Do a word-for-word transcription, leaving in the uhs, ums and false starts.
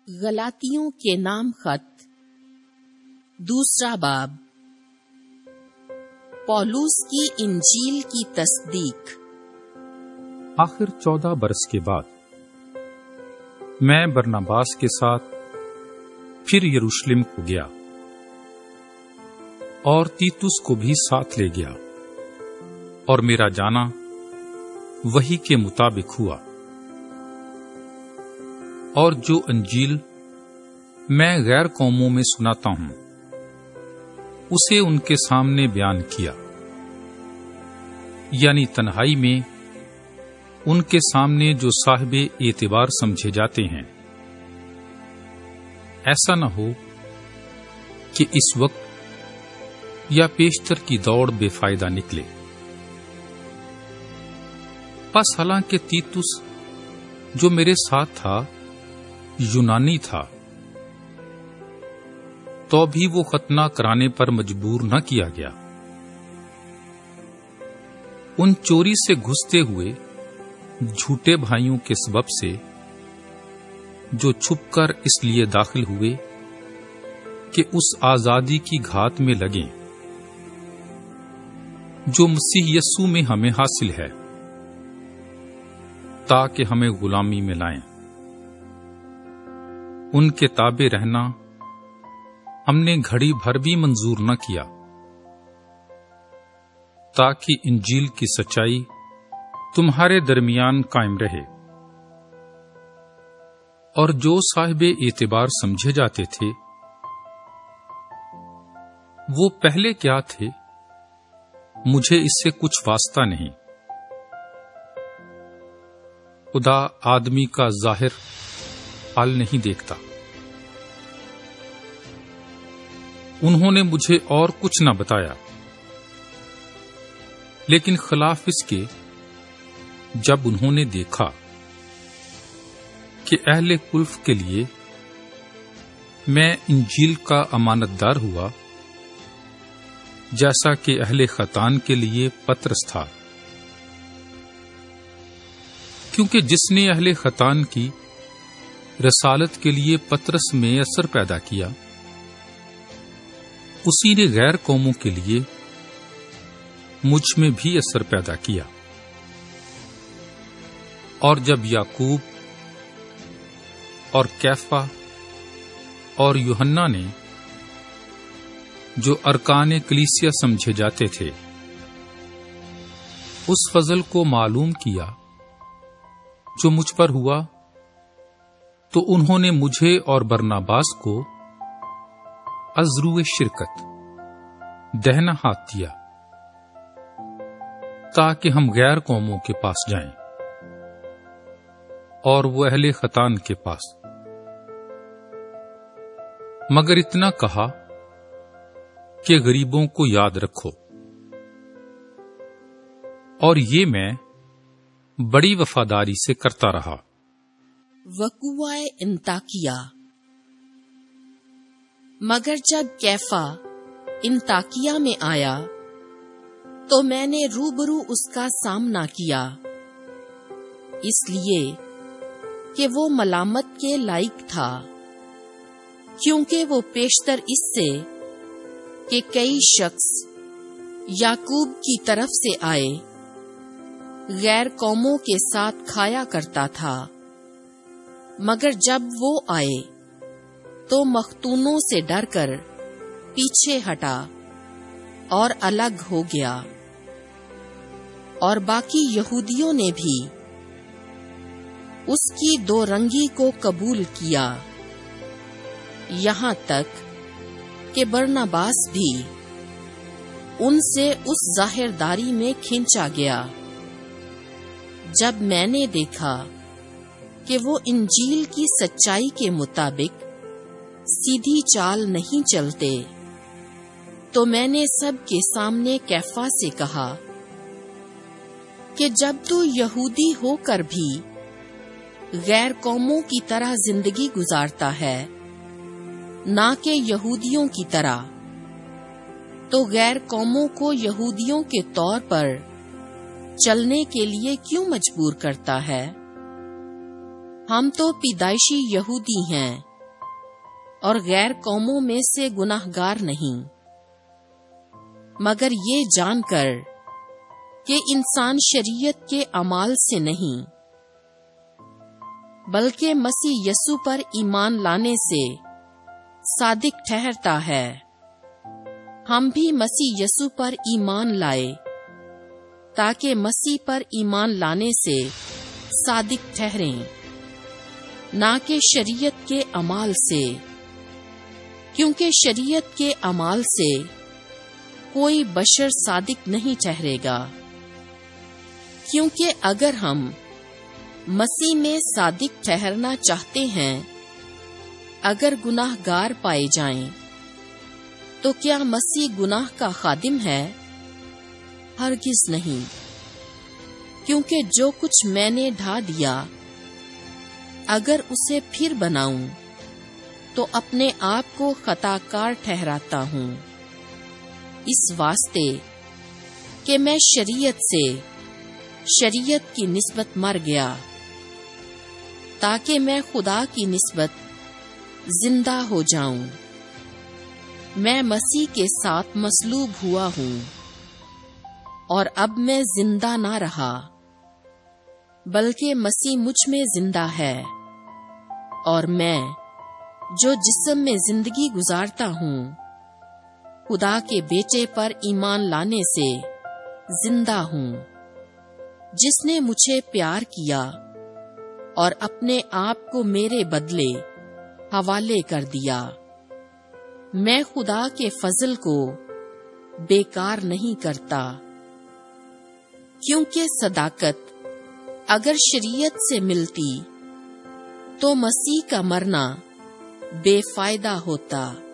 غلاطیوں کے نام خط دوسرا باب پولوس کی انجیل کی تصدیق۔ آخر چودہ برس کے بعد میں برناباس کے ساتھ پھر یروشلم کو گیا اور تیتس کو بھی ساتھ لے گیا، اور میرا جانا وحی کے مطابق ہوا، اور جو انجیل میں غیر قوموں میں سناتا ہوں اسے ان کے سامنے بیان کیا، یعنی تنہائی میں ان کے سامنے جو صاحب اعتبار سمجھے جاتے ہیں۔ ایسا نہ ہو کہ اس وقت یا پیشتر کی دوڑ بے فائدہ نکلے۔ پس حالانکہ تیتس جو میرے ساتھ تھا یونانی تھا، تو بھی وہ ختنہ کرانے پر مجبور نہ کیا گیا۔ ان چوری سے گھستے ہوئے جھوٹے بھائیوں کے سبب سے جو چھپ کر اس لیے داخل ہوئے کہ اس آزادی کی گھات میں لگیں جو مسیح یسوع میں ہمیں حاصل ہے، تاکہ ہمیں غلامی میں لائیں۔ ان کے تابع رہنا ہم نے گھڑی بھر بھی منظور نہ کیا، تاکہ انجیل کی سچائی تمہارے درمیان قائم رہے۔ اور جو صاحب اعتبار سمجھے جاتے تھے وہ پہلے کیا تھے، مجھے اس سے کچھ واسطہ نہیں۔ خدا آدمی کا ظاہر حال نہیں دیکھتا۔ انہوں نے مجھے اور کچھ نہ بتایا، لیکن خلاف اس کے جب انہوں نے دیکھا کہ اہل کلف کے لیے میں انجیل کا امانت دار ہوا، جیسا کہ اہل ختان کے لیے پترس تھا، کیونکہ جس نے اہل ختان کی رسالت کے لیے پترس میں اثر پیدا کیا، اسی نے غیر قوموں کے لیے مجھ میں بھی اثر پیدا کیا۔ اور جب یعقوب اور کیفا اور یوحنا نے جو ارکان کلیسیا سمجھے جاتے تھے اس فضل کو معلوم کیا جو مجھ پر ہوا، تو انہوں نے مجھے اور برناباس کو عذرو شرکت دہنا ہاتھ دیا، تاکہ ہم غیر قوموں کے پاس جائیں اور وہ اہل ختان کے پاس۔ مگر اتنا کہا کہ غریبوں کو یاد رکھو، اور یہ میں بڑی وفاداری سے کرتا رہا۔ وقوع انطاکیہ۔ مگر جب کیفا انطاکیہ میں آیا تو میں نے روبرو اس کا سامنا کیا، اس لیے کہ وہ ملامت کے لائق تھا، کیونکہ وہ پیشتر اس سے کہ کئی شخص یعقوب کی طرف سے آئے غیر قوموں کے ساتھ کھایا کرتا تھا۔ مگر جب وہ آئے تو مختونوں سے ڈر کر پیچھے ہٹا اور الگ ہو گیا، اور باقی یہودیوں نے بھی اس کی دو رنگی کو قبول کیا، یہاں تک کہ برناباس بھی ان سے اس ظاہرداری میں کھینچا گیا۔ جب میں نے دیکھا کہ وہ انجیل کی سچائی کے مطابق سیدھی چال نہیں چلتے، تو میں نے سب کے سامنے کیفا سے کہا کہ جب تو یہودی ہو کر بھی غیر قوموں کی طرح زندگی گزارتا ہے، نہ کہ یہودیوں کی طرح، تو غیر قوموں کو یہودیوں کے طور پر چلنے کے لیے کیوں مجبور کرتا ہے؟ ہم تو پیدائشی یہودی ہیں، اور غیر قوموں میں سے گناہگار نہیں، مگر یہ جان کر کہ انسان شریعت کے اعمال سے نہیں بلکہ مسیح یسوع پر ایمان لانے سے صادق ٹھہرتا ہے۔ ہم بھی مسیح یسوع پر ایمان لائے تاکہ مسیح پر ایمان لانے سے صادق ٹھہریں، نہ کہ شریعت کے اعمال سے، کیونکہ شریعت کے اعمال سے کوئی بشر صادق نہیں ٹھہرے گا، کیونکہ اگر ہم مسیح میں صادق ٹھہرنا چاہتے ہیں، اگر گناہ گار پائے جائیں تو کیا مسیح گناہ کا خادم ہے؟ ہرگز نہیں، کیونکہ جو کچھ میں نے ڈھا دیا اگر اسے پھر بناؤں تو اپنے آپ کو خطا کار ٹھہراتا ہوں، اس واسطے کہ میں شریعت سے شریعت کی نسبت مر گیا تاکہ میں خدا کی نسبت زندہ ہو جاؤں۔ میں مسیح کے ساتھ مصلوب ہوا ہوں، اور اب میں زندہ نہ رہا بلکہ مسیح مجھ میں زندہ ہے، اور میں جو جسم میں زندگی گزارتا ہوں خدا کے بیٹے پر ایمان لانے سے زندہ ہوں، جس نے مجھے پیار کیا اور اپنے آپ کو میرے بدلے حوالے کر دیا۔ میں خدا کے فضل کو بیکار نہیں کرتا، کیونکہ صداقت اگر شریعت سے ملتی تو مسیح کا مرنا بے فائدہ ہوتا۔